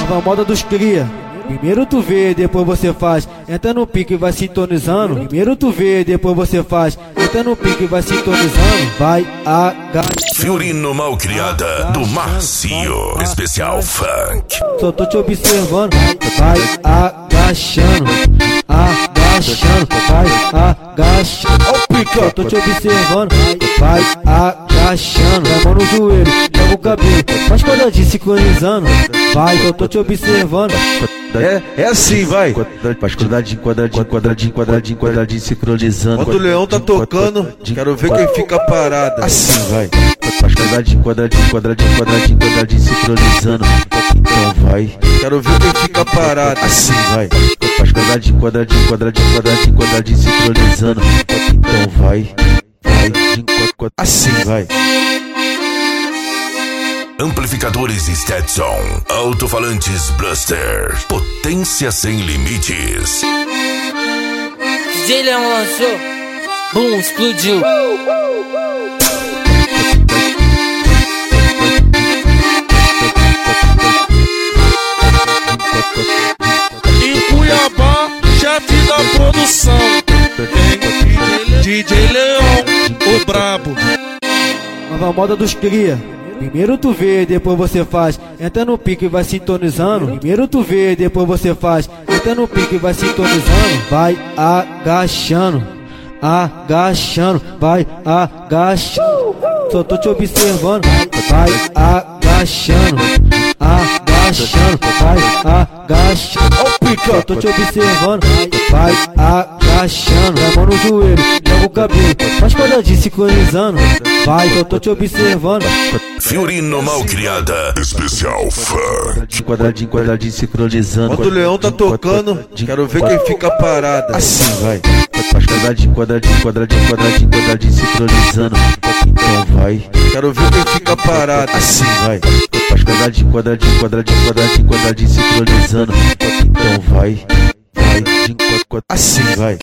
Nova moda dos cria. Primeiro tu vê, depois você faz. Entra no pique e vai sintonizando. Primeiro tu vê, depois você faz. Entra no pique e vai sintonizando. Vai agachando. Fiorino Malcriada do Marcio. Especial Funk. Só tô te observando. Vai agachando. Agachando. Vai agachando. Ó o pique, ó. Tô te observando. Vai agachando. A mão no joelho, joga o cabelo. Faz quadradinho sincronizando. Vai, eu tô te observando. É assim, vai. Faz quadradinho, quadradinho, quadradinho, quadradinho, quadradinho, sincronizando. Quando o leão tá tocando, quero ver quem fica parado. Assim, vai. Faz quadradinho, quadradinho, quadradinho, quadradinho, quadradinho, sincronizando. Então vai. Quero ver quem fica parado. Assim, vai. Faz quadradinho, quadradinho, quadradinho, quadradinho, quadradinho, sincronizando. Então vai. Vai. Assim, vai. Amplificadores Stetson, alto-falantes Blaster, potência sem limites. DJ Leão lançou, boom, explodiu. Em Cuiabá, chefe da produção, DJ Leão, o brabo. Nova moda dos cria. Primeiro tu vê, depois você faz. Entra no pique e vai sintonizando. Primeiro tu vê, depois você faz. Entra no pique e vai sintonizando. Vai agachando. Agachando. Vai agachando. Só tô te observando. Vai agachando. Agachando. Vai agachando. Ó o pique, ó. Tô te observando. Vai agachando. A mão no joelho, joga o cabelo. Faz quadradinho sincronizando. Vai, eu tô te observando. Fiorino Malcriada, especial Funk. Quadradinho, quadradinho, sincronizando. Quando o leão tá tocando, quero ver quem fica parado. Assim, vai. Faz quadradinho, quadradinho, quadradinho, quadradinho, quadradinho, sincronizando. Então vai. Quero ver quem fica parado. Assim, vai. Faz quadradinho, quadradinho, quadradinho, quadradinho, quadradinho, sincronizando. Então vai. Vai. Assim, vai.